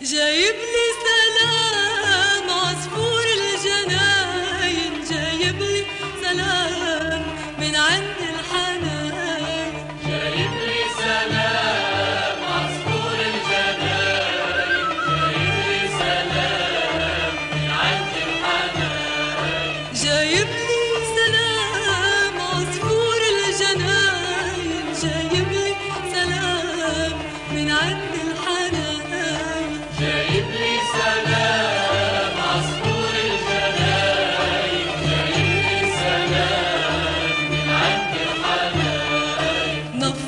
جايب لي سلام عصفور الجناين، جايب لي سلام من عند الحناين، جايب لي سلام عصفور الجناين، جايب لي سلام من عند الحناين، جايب لي سلام عصفور الجناين، جايب لي سلام من عند الحناين، جايب لي